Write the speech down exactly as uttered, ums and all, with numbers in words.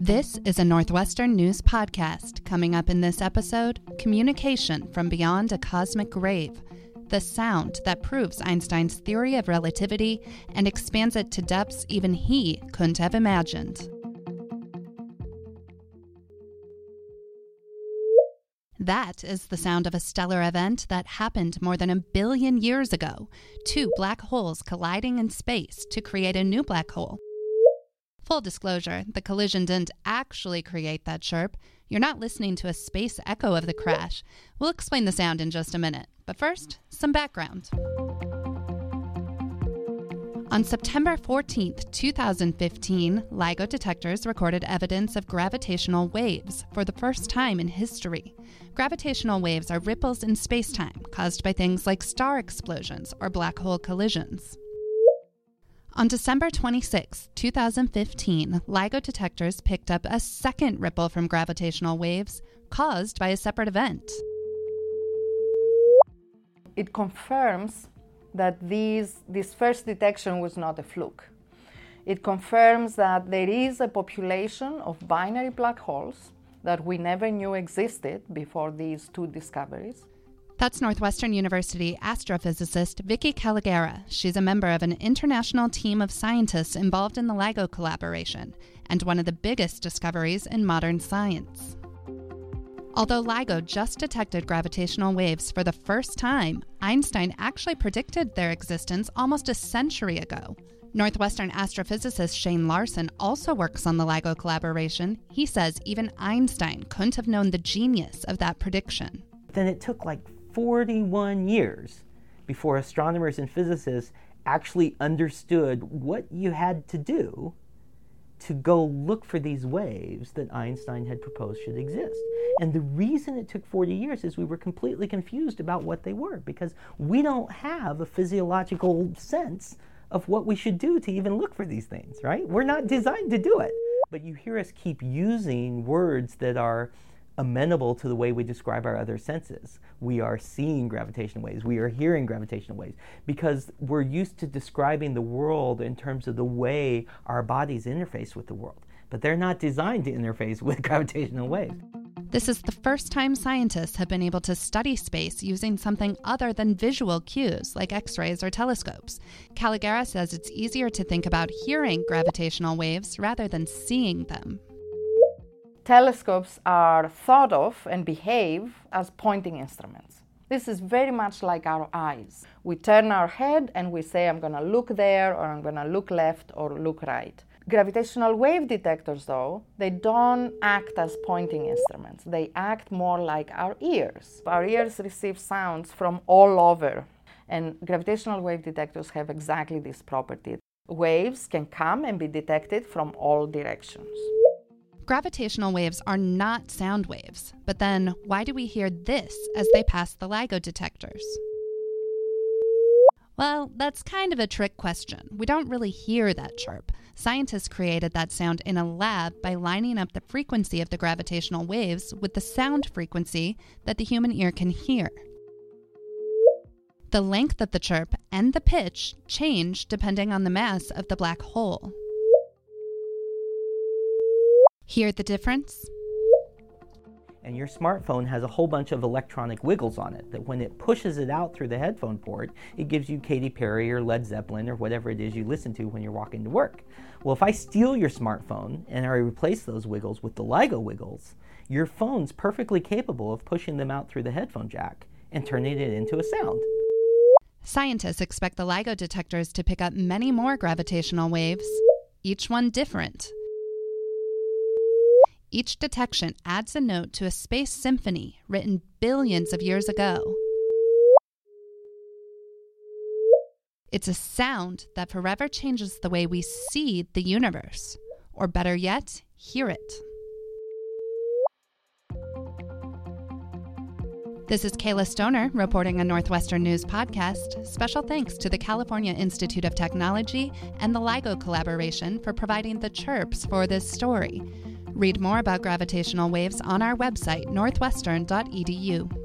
This is a Northwestern News podcast. Coming up in this episode, communication from beyond a cosmic grave, the sound that proves Einstein's theory of relativity and expands it to depths even he couldn't have imagined. That is the sound of a stellar event that happened more than a billion years ago. Two black holes colliding in space to create a new black hole. Full disclosure, the collision didn't actually create that chirp. You're not listening to a space echo of the crash. We'll explain the sound in just a minute. But first, some background. On September fourteenth, twenty fifteen, LIGO detectors recorded evidence of gravitational waves for the first time in history. Gravitational waves are ripples in space-time caused by things like star explosions or black hole collisions. On December twenty-sixth, twenty fifteen, LIGO detectors picked up a second ripple from gravitational waves caused by a separate event. It confirms that these, this first detection was not a fluke. It confirms that there is a population of binary black holes that we never knew existed before these two discoveries. That's Northwestern University astrophysicist Vicky Calagera. She's a member of an international team of scientists involved in the LIGO collaboration and one of the biggest discoveries in modern science. Although LIGO just detected gravitational waves for the first time, Einstein actually predicted their existence almost a century ago. Northwestern astrophysicist Shane Larson also works on the LIGO collaboration. He says even Einstein couldn't have known the genius of that prediction. Then it took like forty-one years before astronomers and physicists actually understood what you had to do to go look for these waves that Einstein had proposed should exist. And the reason it took forty years is we were completely confused about what they were, because we don't have a physiological sense of what we should do to even look for these things, right? We're not designed to do it. But you hear us keep using words that are amenable to the way we describe our other senses. We are seeing gravitational waves, we are hearing gravitational waves, because we're used to describing the world in terms of the way our bodies interface with the world. But they're not designed to interface with gravitational waves. This is the first time scientists have been able to study space using something other than visual cues like X-rays or telescopes. Calagera says it's easier to think about hearing gravitational waves rather than seeing them. Telescopes are thought of and behave as pointing instruments. This is very much like our eyes. We turn our head and we say, I'm going to look there, or I'm going to look left or look right. Gravitational wave detectors, though, they don't act as pointing instruments. They act more like our ears. Our ears receive sounds from all over, and gravitational wave detectors have exactly this property. Waves can come and be detected from all directions. Gravitational waves are not sound waves, but then why do we hear this as they pass the LIGO detectors? Well, that's kind of a trick question. We don't really hear that chirp. Scientists created that sound in a lab by lining up the frequency of the gravitational waves with the sound frequency that the human ear can hear. The length of the chirp and the pitch change depending on the mass of the black hole. Hear the difference? And your smartphone has a whole bunch of electronic wiggles on it that when it pushes it out through the headphone port, it gives you Katy Perry or Led Zeppelin or whatever it is you listen to when you're walking to work. Well, if I steal your smartphone and I replace those wiggles with the LIGO wiggles, your phone's perfectly capable of pushing them out through the headphone jack and turning it into a sound. Scientists expect the LIGO detectors to pick up many more gravitational waves, each one different. Each detection adds a note to a space symphony written billions of years ago. It's a sound that forever changes the way we see the universe, or better yet, hear it. This is Kayla Stoner reporting on Northwestern News Podcast. Special thanks to the California Institute of Technology and the LIGO collaboration for providing the chirps for this story. Read more about gravitational waves on our website, northwestern dot e d u.